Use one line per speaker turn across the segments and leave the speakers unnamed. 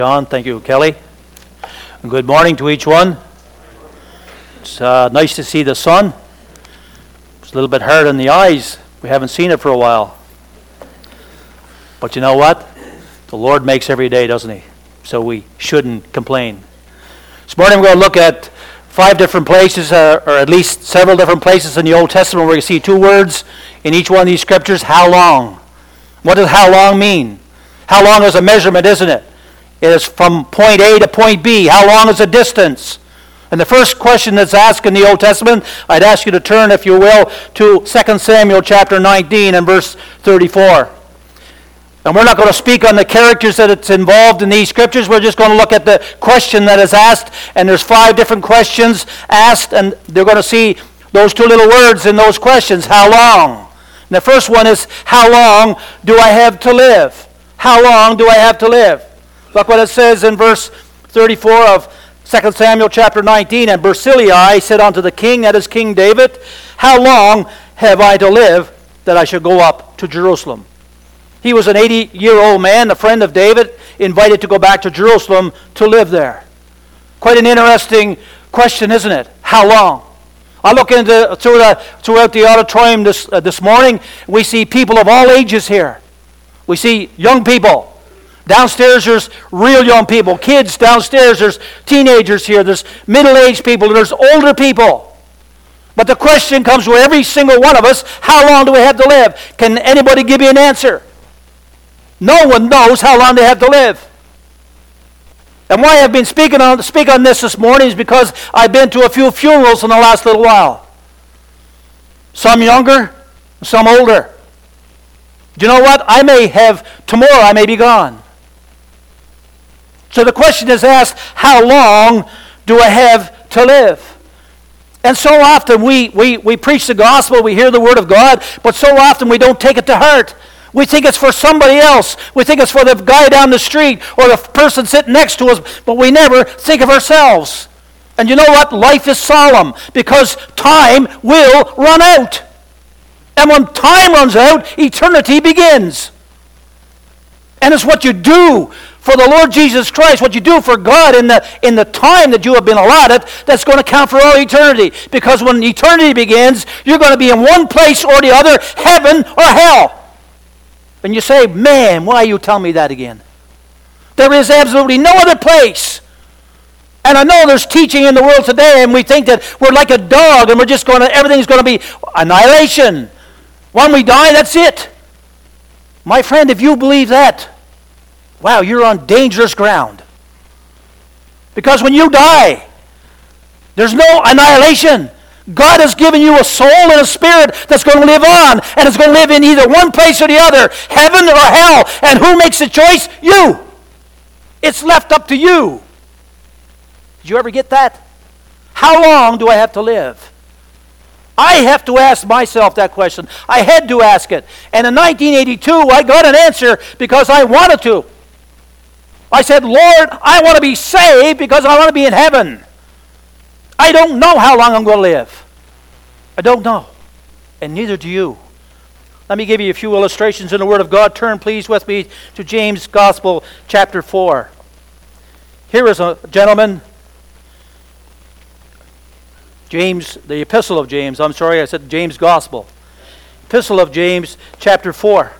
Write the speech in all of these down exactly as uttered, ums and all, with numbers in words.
John, thank you, Kelly. And good morning to each one. It's uh, nice to see the sun. It's a little bit hard on the eyes. We haven't seen it for a while. But you know what? The Lord makes every day, doesn't He? So we shouldn't complain. This morning we're going to look at five different places, uh, or at least several different places in the Old Testament where you see two words in each one of these scriptures, how long. What does how long mean? How long is a measurement, isn't it? It is from point A to point B. How long is the distance? And the first question that's asked in the Old Testament, I'd ask you to turn, if you will, to Second Samuel chapter nineteen and verse thirty-four. And we're not going to speak on the characters that it's involved in these scriptures. We're just going to look at the question that is asked. And there's five different questions asked, and they're going to see those two little words in those questions. How long? And the first one is, how long do I have to live? How long do I have to live? Look what it says in verse thirty-four of Second Samuel chapter nineteen. And Barzillai said unto the king, that is King David, how long have I to live that I should go up to Jerusalem? He was an eighty-year-old man, a friend of David, invited to go back to Jerusalem to live there. Quite an interesting question, isn't it? How long? I look into through the, throughout the auditorium this, uh, this morning, we see people of all ages here. We see young people. Downstairs there's real young people, kids downstairs, there's teenagers here, there's middle-aged people, there's older people. But the question comes to every single one of us, how long do we have to live? Can anybody give you an answer? No one knows how long they have to live. And why I've been speaking on, speak on this this morning is because I've been to a few funerals in the last little while. Some younger, some older. Do you know what? I may have, tomorrow I may be gone. So the question is asked, how long do I have to live? And so often we, we, we preach the gospel, we hear the word of God, but so often we don't take it to heart. We think it's for somebody else. We think it's for the guy down the street or the person sitting next to us, but we never think of ourselves. And you know what? Life is solemn because time will run out. And when time runs out, eternity begins. And it's what you do for the Lord Jesus Christ, what you do for God in the in the time that you have been allotted, that's going to count for all eternity. Because when eternity begins, you're going to be in one place or the other, heaven or hell. And you say, man, why you tell me that again? There is absolutely no other place. And I know there's teaching in the world today, and we think that we're like a dog, and we're just going to, everything's going to be annihilation. When we die, that's it. My friend, if you believe that, wow, you're on dangerous ground. Because when you die, there's no annihilation. God has given you a soul and a spirit that's going to live on, and it's going to live in either one place or the other, heaven or hell. And who makes the choice? You. It's left up to you. Did you ever get that? How long do I have to live? I have to ask myself that question. I had to ask it. And in nineteen eighty-two, I got an answer because I wanted to. I said, Lord, I want to be saved because I want to be in heaven. I don't know how long I'm going to live. I don't know. And neither do you. Let me give you a few illustrations in the Word of God. Turn, please, with me to James Gospel, chapter four. Here is a gentleman, James, the Epistle of James. I'm sorry, I said James Gospel. Epistle of James, chapter four.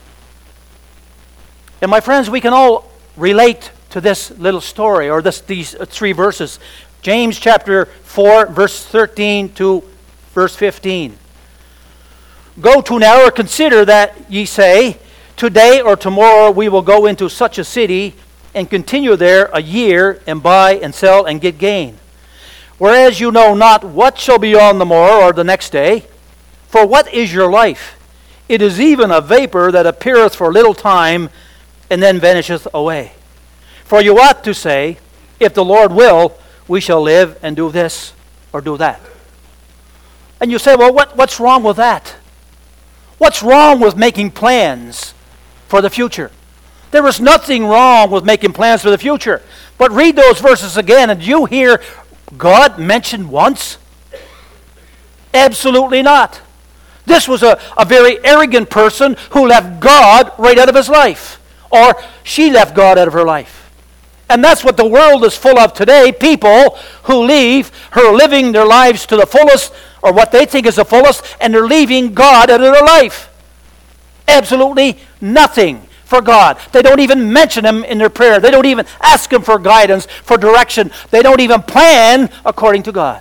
And my friends, we can all relate to this little story, or this these three verses. James chapter four, verse thirteen to verse fifteen. Go to now, or consider that ye say, today or tomorrow we will go into such a city, and continue there a year, and buy and sell and get gain. Whereas you know not what shall be on the morrow or the next day. For what is your life? It is even a vapor that appeareth for a little time, and then vanisheth away. For you ought to say, if the Lord will, we shall live and do this or do that. And you say, well, what, what's wrong with that? What's wrong with making plans for the future? There is nothing wrong with making plans for the future. But read those verses again, and do you hear God mentioned once? Absolutely not. This was a, a very arrogant person who left God right out of his life. Or she left God out of her life. And that's what the world is full of today. People who leave, who are living their lives to the fullest, or what they think is the fullest, and they're leaving God out of their life. Absolutely nothing for God. They don't even mention Him in their prayer. They don't even ask Him for guidance, for direction. They don't even plan according to God.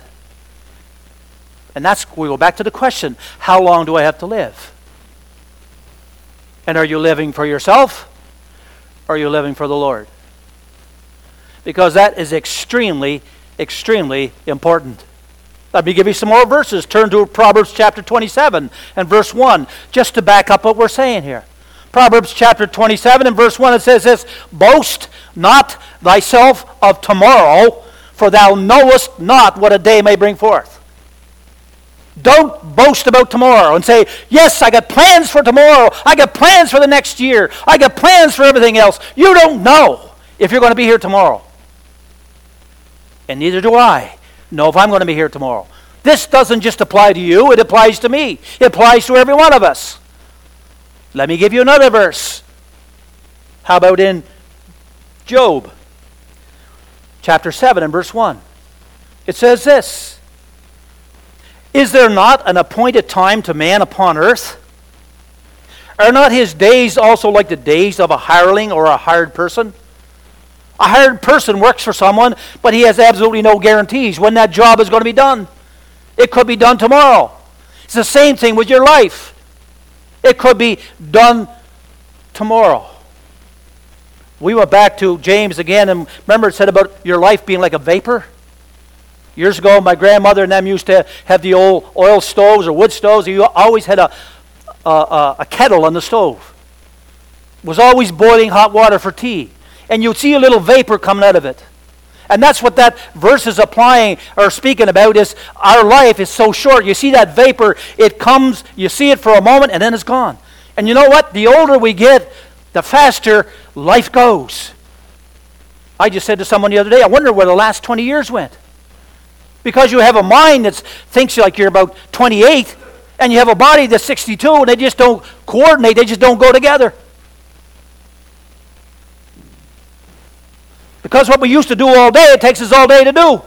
And that's, we go back to the question, how long do I have to live? And are you living for yourself, or are you living for the Lord? Because that is extremely, extremely important. Let me give you some more verses. Turn to Proverbs chapter twenty-seven and verse one, just to back up what we're saying here. Proverbs chapter twenty-seven and verse one, it says this, "Boast not thyself of tomorrow, for thou knowest not what a day may bring forth." Don't boast about tomorrow and say, yes, I got plans for tomorrow. I got plans for the next year. I got plans for everything else. You don't know if you're going to be here tomorrow. And neither do I know if I'm going to be here tomorrow. This doesn't just apply to you, it applies to me. It applies to every one of us. Let me give you another verse. How about in Job? Chapter seven and verse one. It says this, "Is there not an appointed time to man upon earth? Are not his days also like the days of a hireling or a hired person?" A hired person works for someone, but he has absolutely no guarantees when that job is going to be done. It could be done tomorrow. It's the same thing with your life. It could be done tomorrow. We went back to James again, and remember it said about your life being like a vapor? Years ago, my grandmother and them used to have the old oil stoves or wood stoves. You always had a, a, a kettle on the stove. It was always boiling hot water for tea. And you'd see a little vapor coming out of it. And that's what that verse is applying or speaking about, is our life is so short. You see that vapor, it comes, you see it for a moment, and then it's gone. And you know what? The older we get, the faster life goes. I just said to someone the other day, I wonder where the last twenty years went. Because you have a mind that thinks like you're about twenty-eight, and you have a body that's sixty-two, and they just don't coordinate, they just don't go together. Because what we used to do all day, it takes us all day to do.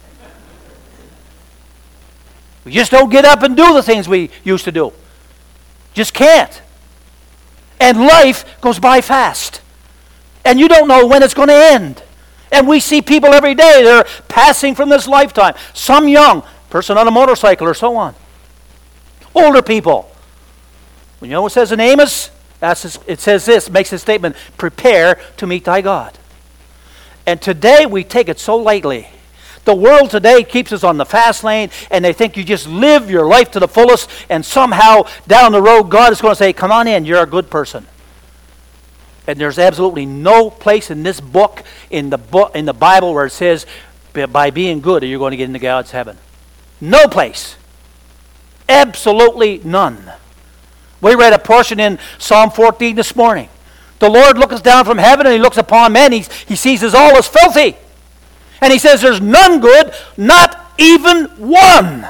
We just don't get up and do the things we used to do. Just can't. And life goes by fast. And you don't know when it's going to end. And we see people every day, they're passing from this lifetime. Some young, person on a motorcycle or so on. Older people. You know what it says in Amos? It says this, makes a statement, "Prepare to meet thy God." And today we take it so lightly. The world today keeps us on the fast lane, and they think you just live your life to the fullest, and somehow down the road God is going to say, come on in, you're a good person. And there's absolutely no place in this book, in the book, in the Bible, where it says, by being good, are you going to get into God's heaven? No place. Absolutely none. We read a portion in Psalm fourteen this morning. The Lord looks down from heaven and He looks upon men. He, he sees us all as filthy. And He says there's none good, not even one.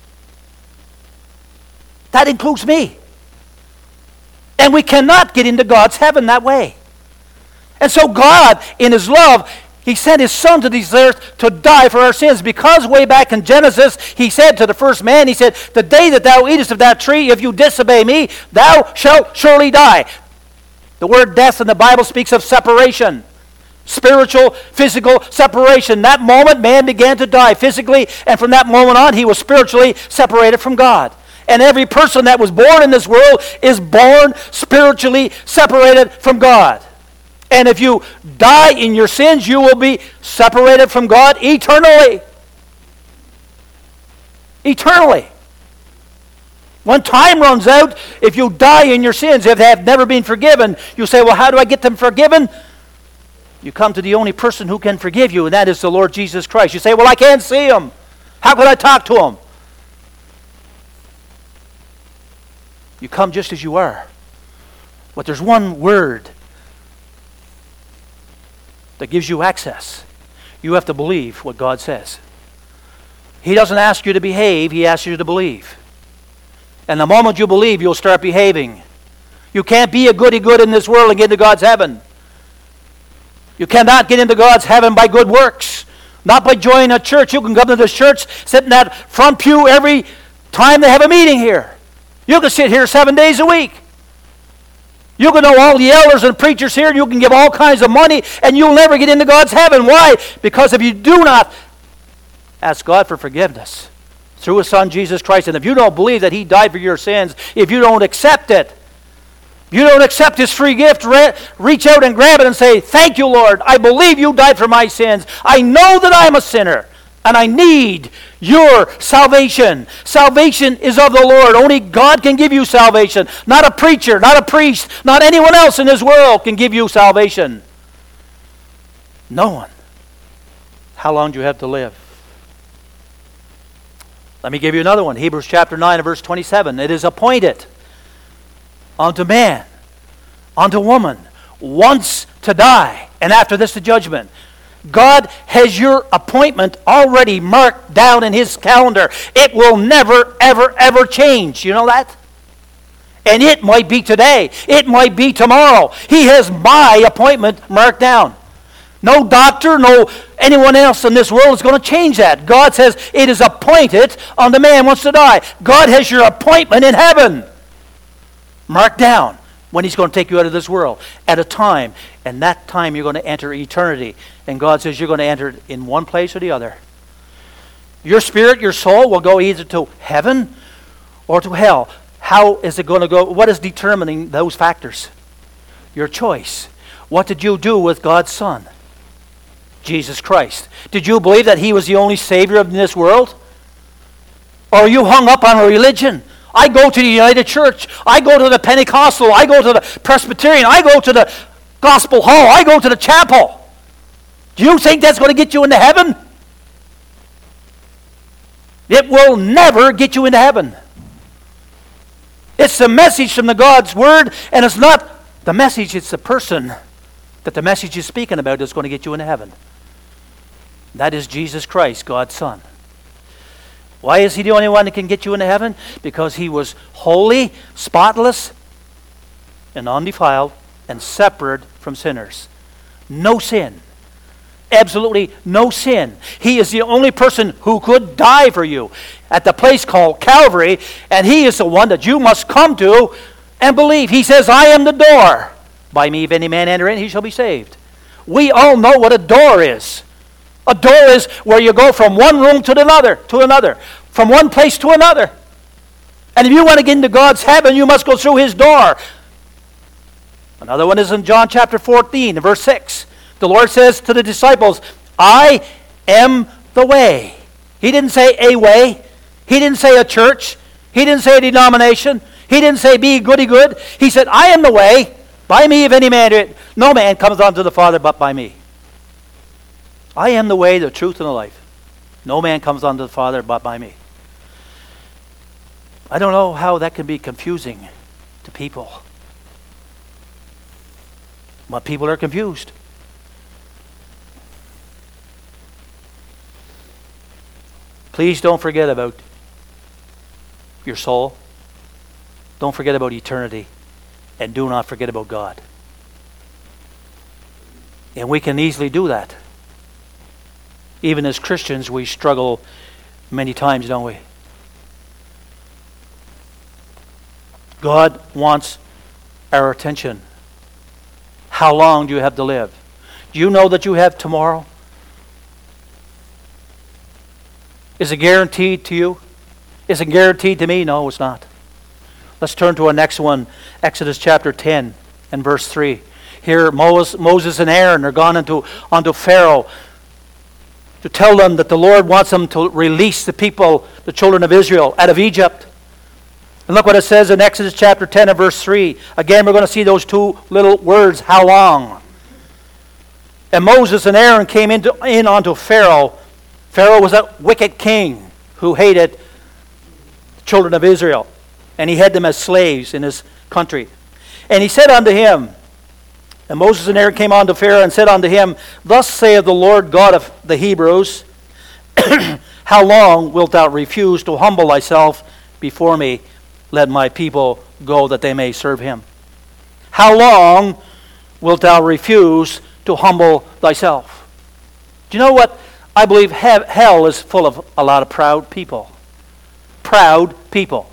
That includes me. And we cannot get into God's heaven that way. And so God, in His love, He sent His Son to this earth to die for our sins. Because way back in Genesis, He said to the first man, He said, "The day that thou eatest of that tree, if you disobey me, thou shalt surely die." The word death in the Bible speaks of separation. Spiritual, physical separation. That moment, man began to die physically, and from that moment on, he was spiritually separated from God. And every person that was born in this world is born spiritually separated from God. And if you die in your sins, you will be separated from God eternally. Eternally. When time runs out, if you die in your sins, if they have never been forgiven, you say, well, how do I get them forgiven? You come to the only person who can forgive you, and that is the Lord Jesus Christ. You say, well, I can't see Him. How could I talk to Him? You come just as you are. But there's one word that gives you access. You have to believe what God says. He doesn't ask you to behave, He asks you to believe. And the moment you believe, you'll start behaving. You can't be a goody-good in this world and get into God's heaven. You cannot get into God's heaven by good works. Not by joining a church. You can come to this church, sit in that front pew every time they have a meeting here. You can sit here seven days a week. You can know all the elders and preachers here, and you can give all kinds of money, and you'll never get into God's heaven. Why? Because if you do not ask God for forgiveness through His Son, Jesus Christ, and if you don't believe that He died for your sins, if you don't accept it, if you don't accept His free gift, re- reach out and grab it and say, thank you, Lord. I believe you died for my sins. I know that I'm a sinner, and I need your salvation. Salvation is of the Lord. Only God can give you salvation. Not a preacher, not a priest, not anyone else in this world can give you salvation. No one. How long do you have to live? Let me give you another one. Hebrews chapter nine and verse twenty-seven. It is appointed unto man, unto woman, once to die, and after this the judgment. God has your appointment already marked down in His calendar. It will never, ever, ever change. You know that? And it might be today. It might be tomorrow. He has my appointment marked down. No doctor, no anyone else in this world is going to change that. God says it is appointed unto man wants to die. God has your appointment in heaven marked down when He's going to take you out of this world at a time. And that time you're going to enter eternity. And God says you're going to enter in one place or the other. Your spirit, your soul will go either to heaven or to hell. How is it going to go? What is determining those factors? Your choice. What did you do with God's Son? Jesus Christ. Did you believe that He was the only Savior of this world? Or are you hung up on a religion? I go to the United Church. I go to the Pentecostal. I go to the Presbyterian. I go to the Gospel Hall. I go to the chapel. Do you think that's going to get you into heaven? It will never get you into heaven. It's the message from the God's Word, and it's not the message, it's the person that the message is speaking about that's going to get you into heaven. That is Jesus Christ, God's Son. Why is He the only one that can get you into heaven? Because He was holy, spotless, and undefiled, and separate from sinners. No sin. Absolutely no sin. He is the only person who could die for you at the place called Calvary, and He is the one that you must come to and believe. He says, I am the door. By me, if any man enter in, he shall be saved. We all know what a door is. A door is where you go from one room to another, to another, from one place to another. And if you want to get into God's heaven, you must go through His door. Another one is in John chapter fourteen, verse six. The Lord says to the disciples, I am the way. He didn't say a way. He didn't say a church. He didn't say a denomination. He didn't say be goody good. He said, I am the way. By me, if any man, no man comes unto the Father but by me. I am the way, the truth, and the life. No man comes unto the Father but by me. I don't know how that can be confusing to people. But people are confused. Please don't forget about your soul. Don't forget about eternity. And do not forget about God. And we can easily do that. Even as Christians, we struggle many times, don't we? God wants our attention. How long do you have to live? Do you know that you have tomorrow? Is it guaranteed to you? Is it guaranteed to me? No, it's not. Let's turn to our next one, Exodus chapter ten and verse three. Here Moses and Aaron are gone into, onto Pharaoh to tell them that the Lord wants them to release the people, the children of Israel, out of Egypt. And look what it says in Exodus chapter ten and verse three. Again, we're going to see those two little words, how long. And Moses and Aaron came into, in onto Pharaoh. Pharaoh was a wicked king who hated the children of Israel. And he had them as slaves in his country. And he said unto him, and Moses and Aaron came unto Pharaoh and said unto him, Thus saith the Lord God of the Hebrews, How long wilt thou refuse to humble thyself before me? Let my people go that they may serve him. How long wilt thou refuse to humble thyself. Do you know what? I believe he- hell is full of a lot of proud people. Proud people.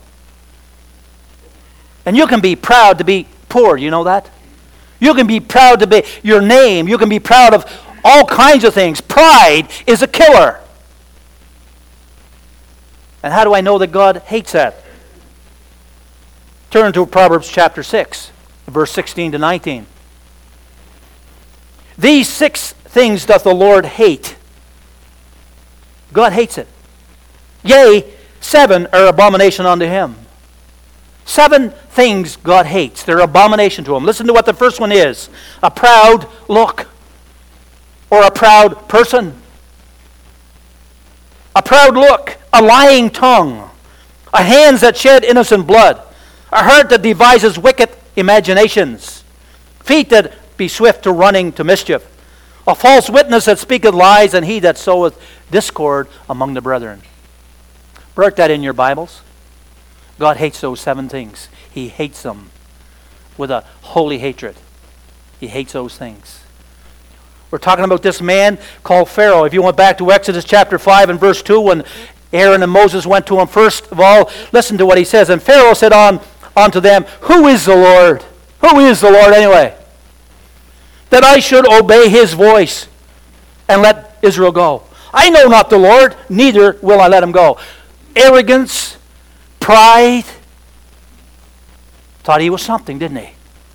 And you can be proud to be poor, you know that? You can be proud to be your name. You can be proud of all kinds of things. Pride is a killer. And how do I know that God hates that? Turn to Proverbs chapter six, verse sixteen to nineteen. These six things doth the Lord hate. God hates it. Yea, seven are abomination unto him. Seven things God hates. They're abomination to him. Listen to what the first one is. A proud look. Or a proud person. A proud look. A lying tongue. A hands that shed innocent blood. A heart that devises wicked imaginations. Feet that be swift to running to mischief. A false witness that speaketh lies, and he that soweth discord among the brethren. Write that in your Bibles. God hates those seven things. He hates them with a holy hatred. He hates those things. We're talking about this man called Pharaoh. If you went back to Exodus chapter five and verse two, when Aaron and Moses went to him, first of all, listen to what he says. And Pharaoh said on unto them, Who is the Lord? Who is the Lord anyway? That I should obey his voice and let Israel go. I know not the Lord, neither will I let him go. Arrogance, pride. Thought he was something, didn't he?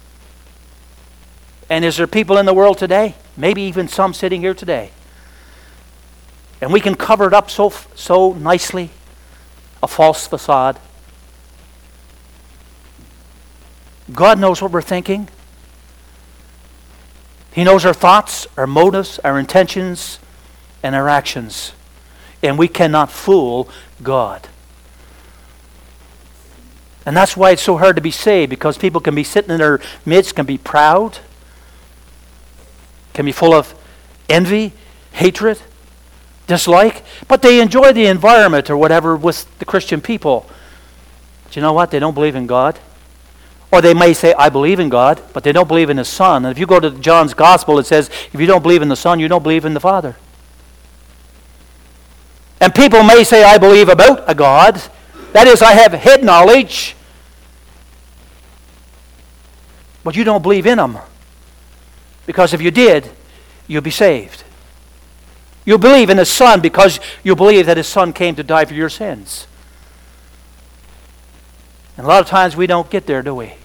And is there people in the world today, maybe even some sitting here today, and we can cover it up so so nicely, a false facade? God knows what we're thinking. He knows our thoughts, our motives, our intentions, and our actions. And we cannot fool God. And that's why it's so hard to be saved, because people can be sitting in their midst, can be proud, can be full of envy, hatred, dislike, but they enjoy the environment or whatever with the Christian people. But you know what? They don't believe in God. Or they may say, I believe in God, but they don't believe in His Son. And if you go to John's Gospel, it says, if you don't believe in the Son, you don't believe in the Father. And people may say, I believe about a God. That is, I have head knowledge. But you don't believe in Him. Because if you did, you'll be saved. You'll believe in His Son because you believe that His Son came to die for your sins. And a lot of times we don't get there, do we?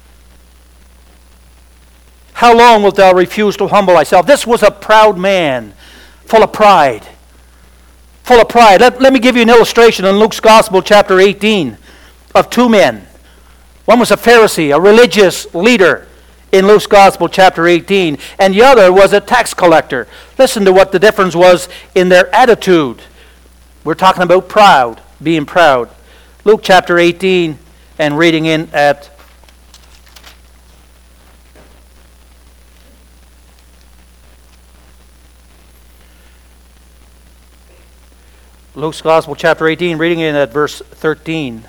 How long wilt thou refuse to humble thyself? This was a proud man, full of pride. Full of pride. Let, let me give you an illustration in Luke's Gospel, chapter eighteen, of two men. One was a Pharisee, a religious leader, in Luke's Gospel, chapter eighteen, and the other was a tax collector. Listen to what the difference was in their attitude. We're talking about proud, being proud. Luke chapter eighteen, and reading in at Luke's Gospel, chapter eighteen, reading in at verse thirteen.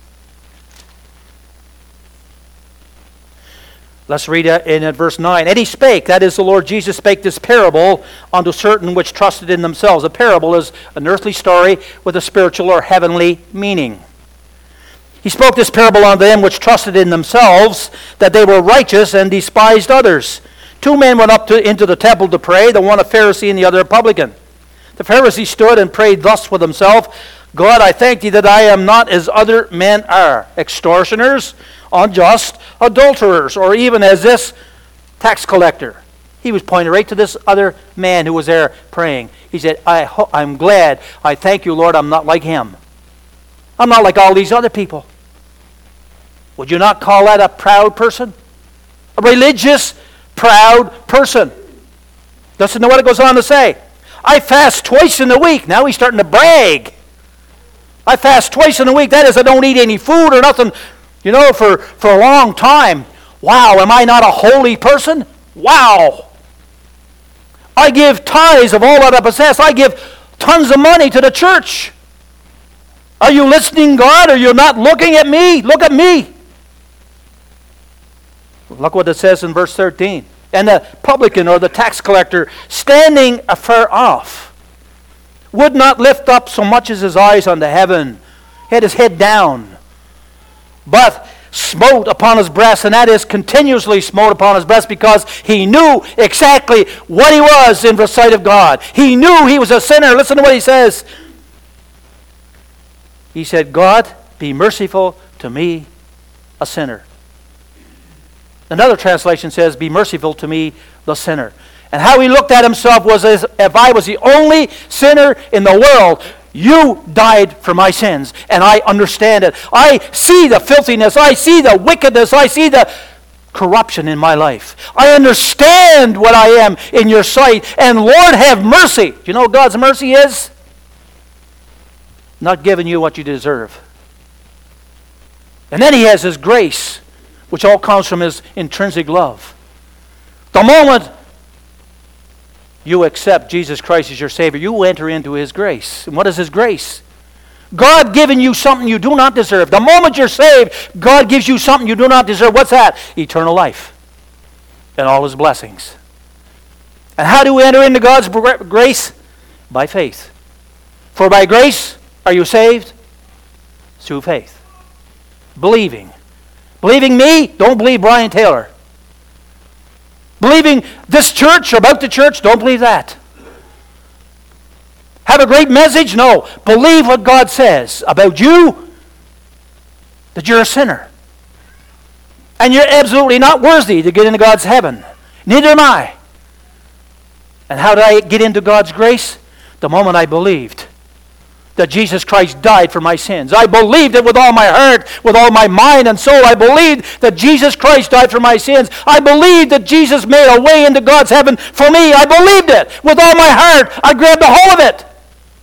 Let's read it in at verse nine. And he spake, that is, the Lord Jesus spake this parable unto certain which trusted in themselves. A parable is an earthly story with a spiritual or heavenly meaning. He spoke this parable unto them which trusted in themselves, that they were righteous and despised others. Two men went up to, into the temple to pray, the one a Pharisee and the other a publican. The Pharisee stood and prayed thus with himself, God, I thank thee that I am not as other men are, extortioners, unjust, adulterers, or even as this tax collector. He was pointing right to this other man who was there praying. He said, I ho- I'm glad, I thank you, Lord, I'm not like him. I'm not like all these other people. Would you not call that a proud person? A religious, proud person. Listen to what it goes on to say. I fast twice in a week. Now he's starting to brag. I fast twice in a week. That is, I don't eat any food or nothing, you know, for, for a long time. Wow, am I not a holy person? Wow. I give tithes of all that I possess. I give tons of money to the church. Are you listening, God? Are you not looking at me? Look at me. Look what it says in verse thirteen. And the publican or the tax collector, standing afar off, would not lift up so much as his eyes unto heaven, had his head down, but smote upon his breast, and that is continuously smote upon his breast, because he knew exactly what he was in the sight of God. He knew he was a sinner. Listen to what he says. He said, God, be merciful to me, a sinner. Another translation says, be merciful to me, the sinner. And how he looked at himself was as if I was the only sinner in the world. You died for my sins, and I understand it. I see the filthiness. I see the wickedness. I see the corruption in my life. I understand what I am in your sight. And Lord, have mercy. Do you know what God's mercy is? Not giving you what you deserve. And then he has his grace, which all comes from his intrinsic love. The moment you accept Jesus Christ as your Savior, you enter into his grace. And what is his grace? God giving you something you do not deserve. The moment you're saved, God gives you something you do not deserve. What's that? Eternal life and all his blessings. And how do we enter into God's grace? By faith. For by grace are you saved? Through faith. Believing. Believing me? Don't believe Brian Taylor. Believing this church or about the church? Don't believe that. Have a great message? No. Believe what God says about you, that you're a sinner. And you're absolutely not worthy to get into God's heaven. Neither am I. And how did I get into God's grace? The moment I believed that Jesus Christ died for my sins. I believed it with all my heart, with all my mind and soul. I believed that Jesus Christ died for my sins. I believed that Jesus made a way into God's heaven for me. I believed it with all my heart. I grabbed a hold of it.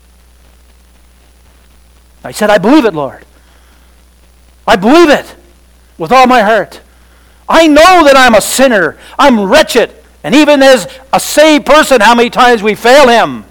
I said, I believe it, Lord. I believe it with all my heart. I know that I'm a sinner. I'm wretched. And even as a saved person, how many times we fail him.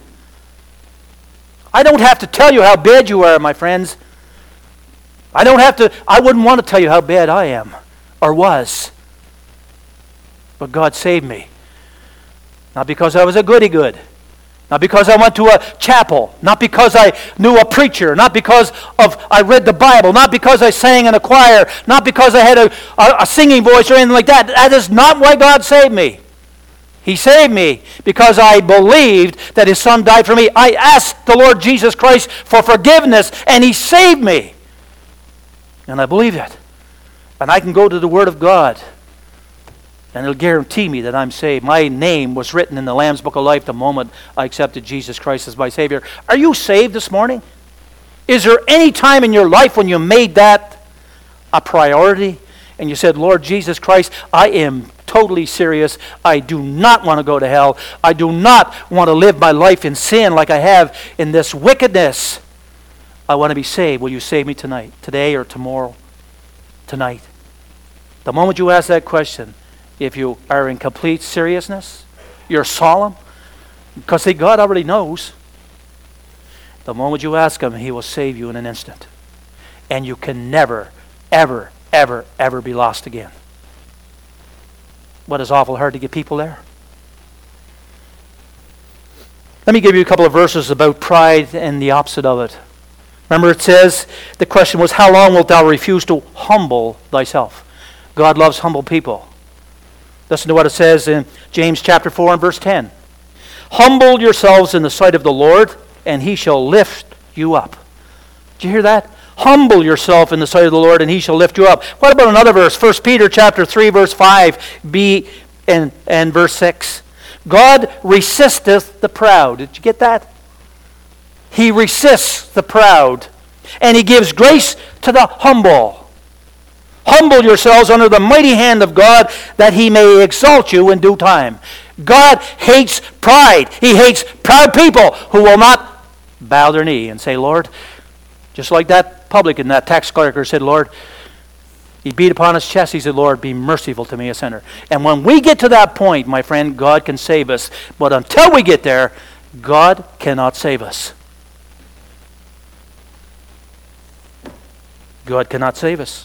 I don't have to tell you how bad you are, my friends. I don't have to, I wouldn't want to tell you how bad I am or was. But God saved me. Not because I was a goody-good. Not because I went to a chapel. Not because I knew a preacher. Not because of I read the Bible. Not because I sang in a choir. Not because I had a, a, a singing voice or anything like that. That is not why God saved me. He saved me because I believed that his Son died for me. I asked the Lord Jesus Christ for forgiveness, and he saved me. And I believe it. And I can go to the Word of God, and it'll guarantee me that I'm saved. My name was written in the Lamb's Book of Life the moment I accepted Jesus Christ as my Savior. Are you saved this morning? Is there any time in your life when you made that a priority? And you said, Lord Jesus Christ, I am totally serious. I do not want to go to hell. I do not want to live my life in sin like I have in this wickedness. I want to be saved. Will you save me tonight, today or tomorrow? Tonight. The moment you ask that question, if you are in complete seriousness, you're solemn, because see, God already knows. The moment you ask him, he will save you in an instant. And you can never, ever, ever, ever be lost again. What is awful hard to get people there. Let me give you a couple of verses about pride and the opposite of it. Remember it says, the question was, how long wilt thou refuse to humble thyself? God loves humble people. Listen to what it says in James chapter four and verse ten. Humble yourselves in the sight of the Lord, and he shall lift you up. Did you hear that? Humble yourself in the sight of the Lord, and he shall lift you up. What about another verse? First Peter chapter three, verse five, B and, and verse six. God resisteth the proud. Did you get that? He resists the proud, and he gives grace to the humble. Humble yourselves under the mighty hand of God, that he may exalt you in due time. God hates pride. He hates proud people who will not bow their knee and say, Lord, just like that publican, that tax collector said, Lord, he beat upon his chest, he said, Lord, be merciful to me, a sinner. And when we get to that point, my friend, God can save us. But until we get there, God cannot save us. God cannot save us.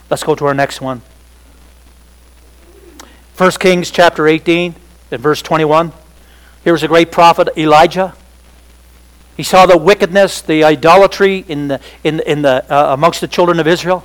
Let's go to our next one. First Kings chapter eighteen and verse twenty-one. Here was a great prophet, Elijah. He saw the wickedness, the idolatry in the in in the uh, amongst the children of Israel.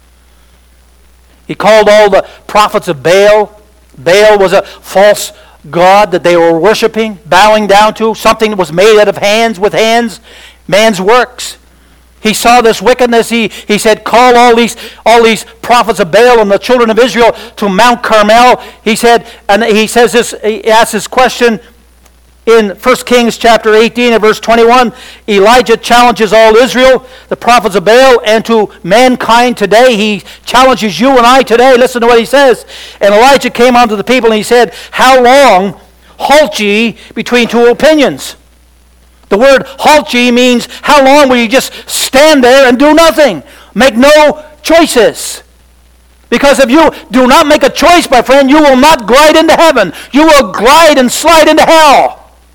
He called all the prophets of Baal. Baal was a false god that they were worshiping, bowing down to, something that was made out of hands, with hands, man's works. He saw this wickedness. He, he said, call all these all these prophets of Baal and the children of Israel to Mount Carmel. He said, and he says this, he asks this question in First Kings chapter eighteen and verse twenty-one. Elijah challenges all Israel, the prophets of Baal, and to mankind today. He challenges you and I today. Listen to what he says. And Elijah came unto the people and he said, how long halt ye between two opinions? The word halt ye means how long will you just stand there and do nothing? Make no choices. Because if you do not make a choice, my friend, you will not glide into heaven. You will glide and slide into hell.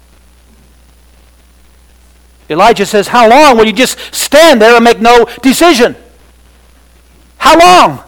Elijah says, how long will you just stand there and make no decision? How long?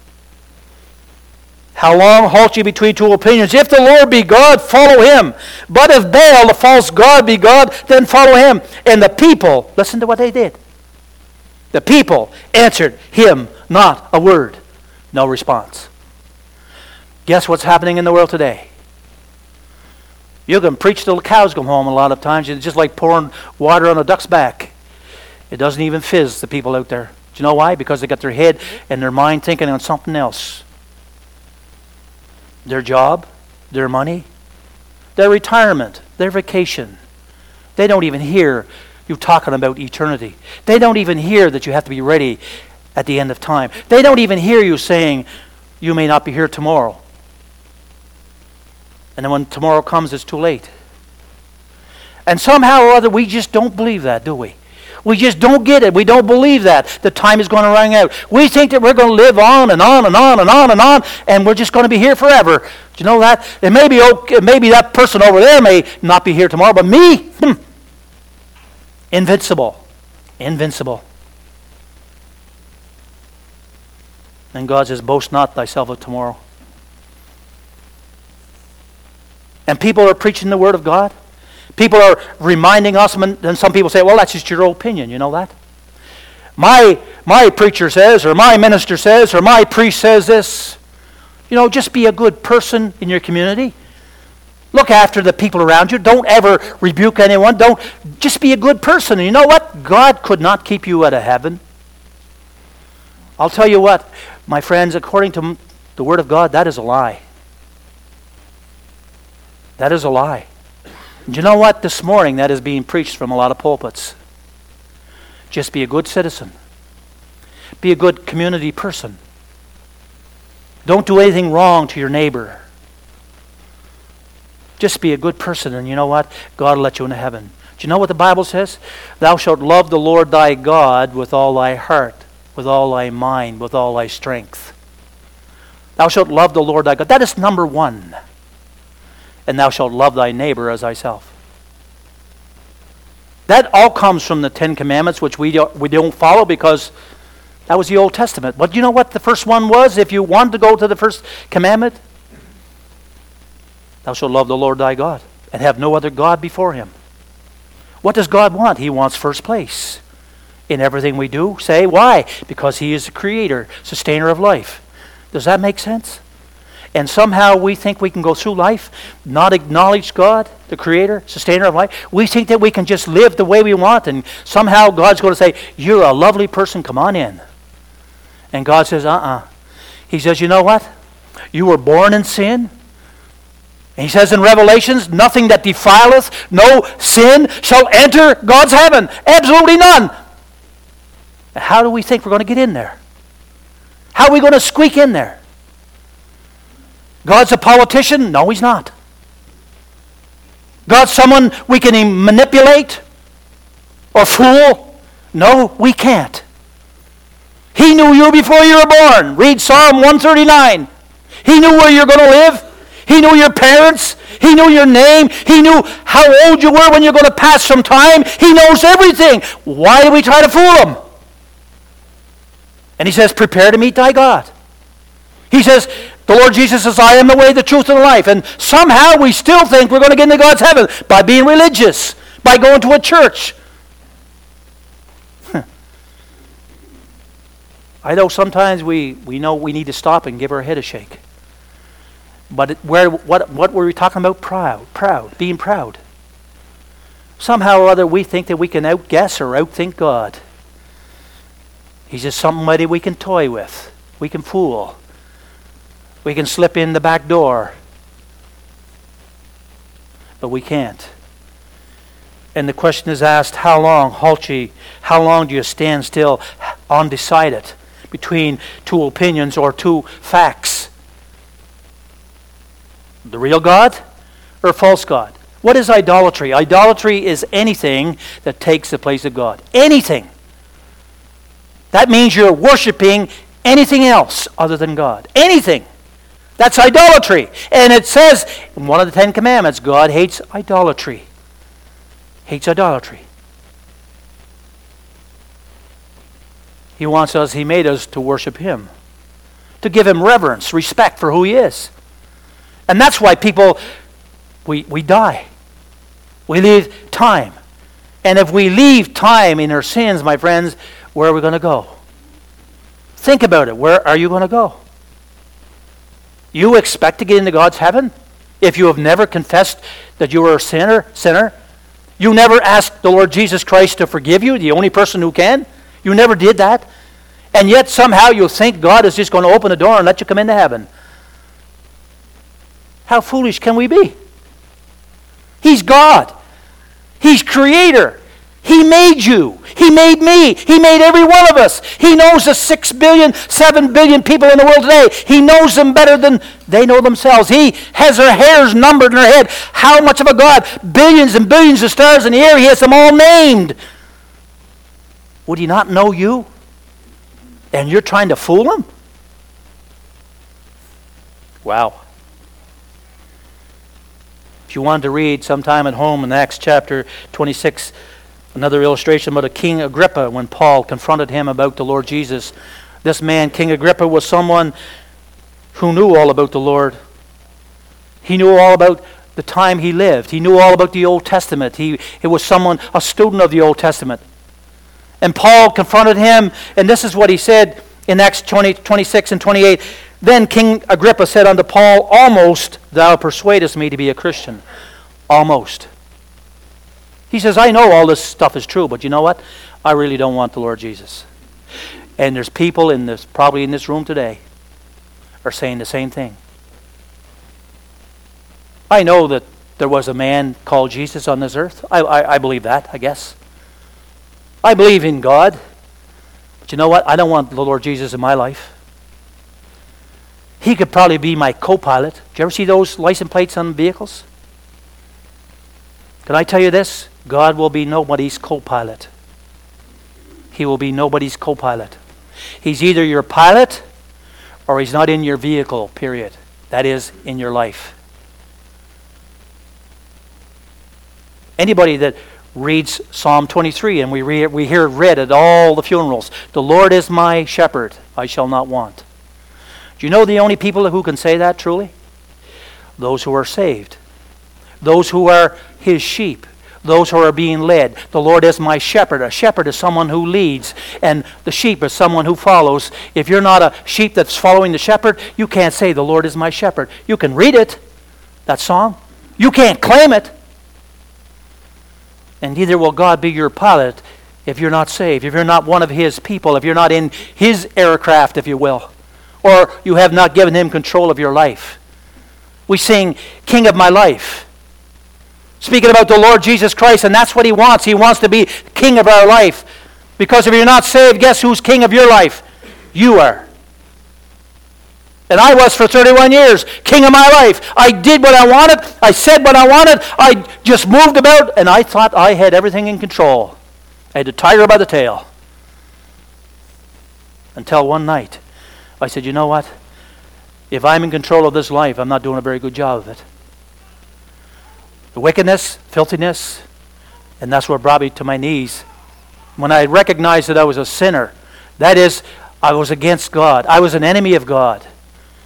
How long halt ye between two opinions? If the Lord be God, follow him. But if Baal, the false god, be God, then follow him. And the people, listen to what they did. The people answered him not a word. No response. Guess what's happening in the world today? You can preach till the cows come home a lot of times. It's just like pouring water on a duck's back. It doesn't even fizz, the people out there. Do you know why? Because they got their head and their mind thinking on something else. Their job, their money, their retirement, their vacation. They don't even hear you talking about eternity. They don't even hear that you have to be ready at the end of time. They don't even hear you saying, you may not be here tomorrow. And then when tomorrow comes, it's too late. And somehow or other, we just don't believe that, do we? We just don't get it. We don't believe that. The time is going to run out. We think that we're going to live on and on and on and on and on, and we're just going to be here forever. Do you know that? It may be okay, maybe that person over there may not be here tomorrow, but me, hmm, invincible. Invincible. And God says, boast not thyself of tomorrow. And people are preaching the Word of God. People are reminding us, and some people say, well, that's just your opinion, you know that? My, my preacher says, or my minister says, or my priest says this. You know, just be a good person in your community. Look after the people around you. Don't ever rebuke anyone. Don't, just be a good person. And you know what? God could not keep you out of heaven. I'll tell you what, my friends, according to the Word of God, that is a lie. That is a lie. Do you know what? This morning that is being preached from a lot of pulpits. Just be a good citizen. Be a good community person. Don't do anything wrong to your neighbor. Just be a good person, and you know what? God will let you into heaven. Do you know what the Bible says? Thou shalt love the Lord thy God with all thy heart, with all thy mind, with all thy strength. Thou shalt love the Lord thy God. That is number one. And thou shalt love thy neighbor as thyself. That all comes from the Ten Commandments, which we don't, we don't follow because that was the Old Testament. But you know what the first one was? If you wanted to go to the first commandment, thou shalt love the Lord thy God and have no other God before him. What does God want? He wants first place in everything we do. Say, why? Because he is the creator, sustainer of life. Does that make sense? And somehow we think we can go through life, not acknowledge God, the creator, sustainer of life. We think that we can just live the way we want, and somehow God's going to say, you're a lovely person, come on in. And God says, uh-uh. He says, you know what? You were born in sin. And he says in Revelations, nothing that defileth, no sin shall enter God's heaven. Absolutely none. How do we think we're going to get in there? How are we going to squeak in there? God's a politician? No, he's not. God's someone we can manipulate or fool? No, we can't. He knew you before you were born. Read Psalm one thirty-nine. He knew where you're going to live. He knew your parents. He knew your name. He knew how old you were when you're going to pass from time. He knows everything. Why do we try to fool him? And he says, prepare to meet thy God. He says, the Lord Jesus says, I am the way, the truth, and the life. And somehow we still think we're going to get into God's heaven by being religious, by going to a church. I know sometimes we, we know we need to stop and give our head a shake. But it, where what what were we talking about? Proud, proud, being proud. Somehow or other we think that we can outguess or outthink God. He's just somebody we can toy with. We can fool. We can slip in the back door. But we can't. And the question is asked, how long, halt ye, how long do you stand still undecided between two opinions or two facts? The real God or false God? What is idolatry? Idolatry is anything that takes the place of God. Anything. That means you're worshiping anything else other than God. Anything. That's idolatry. And it says in one of the Ten Commandments, God hates idolatry. Hates idolatry. He wants us, He made us to worship Him. To give Him reverence, respect for who He is. And that's why people, we, we die. We leave time. And if we leave time in our sins, my friends, where are we going to go? Think about it. Where are you going to go? You expect to get into God's heaven if you have never confessed that you were a sinner, sinner? You never asked the Lord Jesus Christ to forgive you, the only person who can? You never did that? And yet somehow you think God is just going to open the door and let you come into heaven. How foolish can we be? He's God. He's Creator. He made you. He made me. He made every one of us. He knows the six billion, seven billion people in the world today. He knows them better than they know themselves. He has their hairs numbered in their head. How much of a God? Billions and billions of stars in the air. He has them all named. Would He not know you? And you're trying to fool Him? Wow. If you wanted to read sometime at home in Acts chapter twenty-six, another illustration about a King Agrippa when Paul confronted him about the Lord Jesus. This man, King Agrippa, was someone who knew all about the Lord. He knew all about the time he lived. He knew all about the Old Testament. He, he was someone, a student of the Old Testament. And Paul confronted him, and this is what he said in Acts twenty, twenty-six and twenty-eight. Then King Agrippa said unto Paul, almost thou persuadest me to be a Christian. Almost. He says, I know all this stuff is true, but you know what? I really don't want the Lord Jesus. And there's people in this, probably in this room today, are saying the same thing. I know that there was a man called Jesus on this earth. I, I, I believe that, I guess. I believe in God. But you know what? I don't want the Lord Jesus in my life. He could probably be my co-pilot. Do you ever see those license plates on vehicles? Can I tell you this? God will be nobody's co-pilot. He will be nobody's co-pilot. He's either your pilot or He's not in your vehicle, period. That is, in your life. Anybody that reads Psalm twenty-three, and we, re- we hear it read at all the funerals, the Lord is my shepherd, I shall not want. Do you know the only people who can say that truly? Those who are saved. Those who are His sheep. Those who are being led. The Lord is my shepherd. A shepherd is someone who leads, and the sheep is someone who follows. If you're not a sheep that's following the shepherd, you can't say, the Lord is my shepherd. You can read it, that song. You can't claim it. And neither will God be your pilot if you're not saved, if you're not one of His people, if you're not in His aircraft, if you will, or you have not given Him control of your life. We sing, King of my life. Speaking about the Lord Jesus Christ, and that's what He wants. He wants to be King of our life. Because if you're not saved, guess who's King of your life? You are. And I was for thirty-one years, King of my life. I did what I wanted. I said what I wanted. I just moved about, and I thought I had everything in control. I had the tiger by the tail. Until one night, I said, you know what? If I'm in control of this life, I'm not doing a very good job of it. The wickedness, filthiness, and that's what brought me to my knees. When I recognized that I was a sinner, that is, I was against God. I was an enemy of God.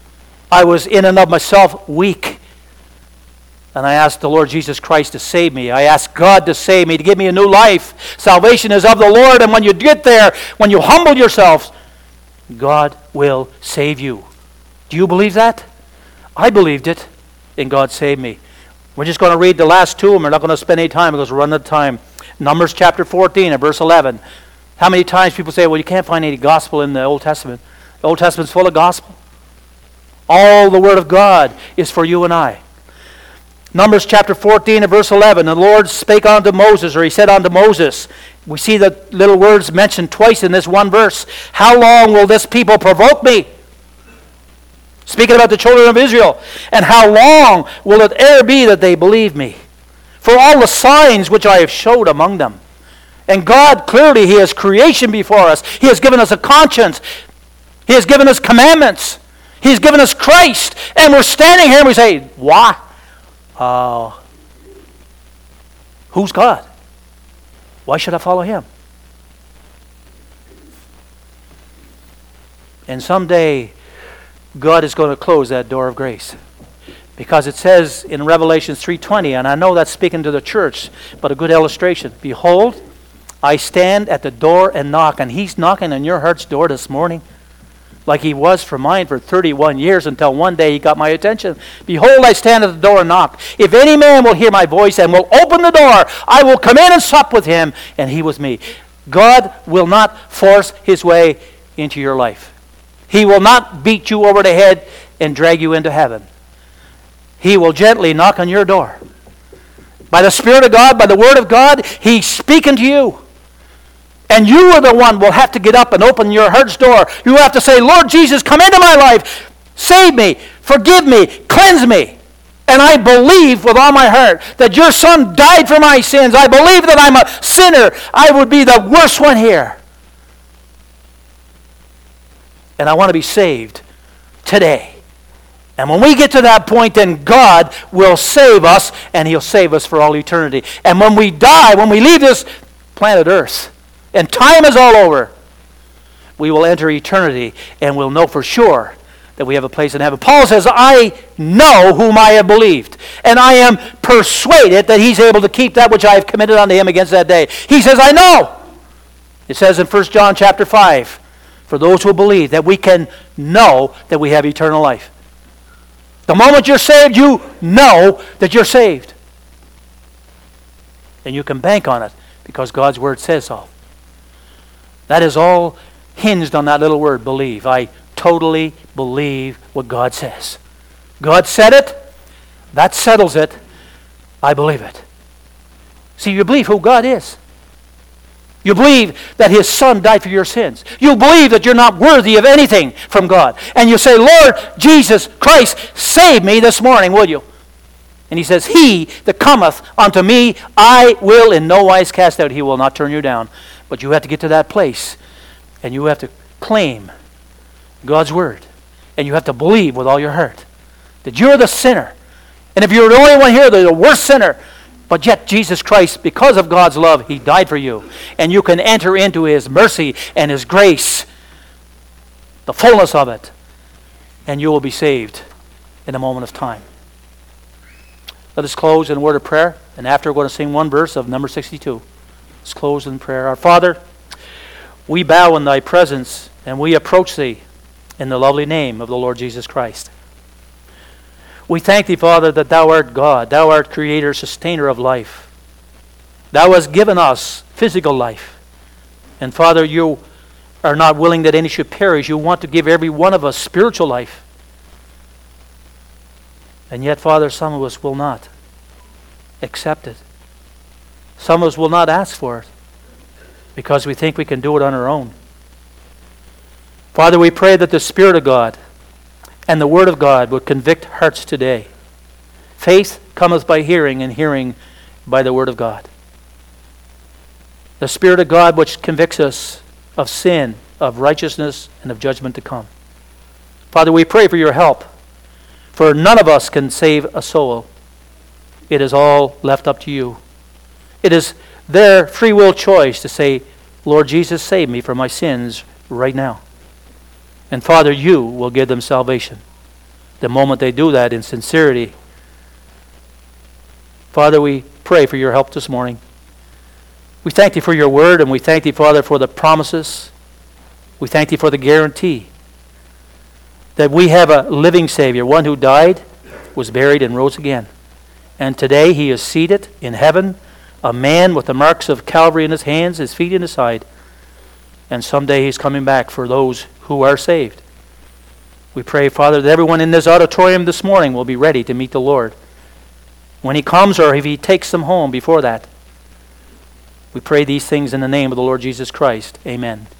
I was in and of myself weak. And I asked the Lord Jesus Christ to save me. I asked God to save me, to give me a new life. Salvation is of the Lord, and when you get there, when you humble yourselves, God will save you. Do you believe that? I believed it, and God saved me. We're just going to read the last two, and we're not going to spend any time because we're running out of time. Numbers chapter fourteen and verse eleven. How many times people say, well, you can't find any gospel in the Old Testament. The Old Testament's full of gospel. All the Word of God is for you and I. Numbers chapter fourteen and verse eleven. The Lord spake unto Moses, or he said unto Moses. We see the little words mentioned twice in this one verse. How long will this people provoke me? Speaking about the children of Israel. And how long will it e'er be that they believe me? For all the signs which I have showed among them. And God, clearly, He has creation before us. He has given us a conscience. He has given us commandments. He has given us Christ. And we're standing here and we say, why? Uh, who's God? Why should I follow Him? And someday, God is going to close that door of grace. Because it says in Revelation three twenty, and I know that's speaking to the church, but a good illustration. Behold, I stand at the door and knock, and He's knocking on your heart's door this morning. Like He was for mine for thirty-one years until one day He got my attention. Behold, I stand at the door and knock. If any man will hear my voice and will open the door, I will come in and sup with him, and he with me. God will not force His way into your life. He will not beat you over the head and drag you into heaven. He will gently knock on your door. By the Spirit of God, by the Word of God, He's speaking to you. And you are the one who will have to get up and open your heart's door. You have to say, Lord Jesus, come into my life. Save me. Forgive me. Cleanse me. And I believe with all my heart that your Son died for my sins. I believe that I'm a sinner. I would be the worst one here. And I want to be saved today. And when we get to that point, then God will save us, and He'll save us for all eternity. And when we die, when we leave this planet Earth, and time is all over, we will enter eternity, and we'll know for sure that we have a place in heaven. Paul says, I know whom I have believed, and I am persuaded that He's able to keep that which I have committed unto Him against that day. He says, I know. It says in First John chapter five, for those who believe, that we can know that we have eternal life. The moment you're saved, you know that you're saved. And you can bank on it because God's Word says so. That is all hinged on that little word, believe. I totally believe what God says. God said it. That settles it. I believe it. See, you believe who God is. You believe that His Son died for your sins. You believe that you're not worthy of anything from God. And you say, Lord Jesus Christ, save me this morning, will you? And He says, He that cometh unto me, I will in no wise cast out. He will not turn you down. But you have to get to that place, and you have to claim God's Word. And you have to believe with all your heart that you're the sinner. And if you're the only one here, the worst sinner, but yet Jesus Christ, because of God's love, He died for you. And you can enter into His mercy and His grace, the fullness of it, and you will be saved in a moment of time. Let us close in a word of prayer, and after we're going to sing one verse of number sixty-two. Let's close in prayer. Our Father, we bow in Thy presence, and we approach Thee in the lovely name of the Lord Jesus Christ. We thank Thee, Father, that Thou art God. Thou art Creator, Sustainer of life. Thou hast given us physical life. And Father, You are not willing that any should perish. You want to give every one of us spiritual life. And yet, Father, some of us will not accept it. Some of us will not ask for it because we think we can do it on our own. Father, we pray that the Spirit of God and the Word of God would convict hearts today. Faith cometh by hearing, and hearing by the Word of God. The Spirit of God which convicts us of sin, of righteousness, and of judgment to come. Father, we pray for Your help, for none of us can save a soul. It is all left up to You. It is their free will choice to say, Lord Jesus, save me from my sins right now. And Father, You will give them salvation. the moment they do that in sincerity. Father, we pray for your help this morning. We thank thee for your word, and we thank thee, Father, for the promises. We thank thee for the guarantee that we have a living Savior, one who died, was buried, and rose again. And today he is seated in heaven, a man with the marks of Calvary in his hands, his feet in his side. And someday he's coming back for those who are saved. We pray, Father, that everyone in this auditorium this morning will be ready to meet the Lord when he comes, or if he takes them home before that. We pray these things in the name of the Lord Jesus Christ. Amen.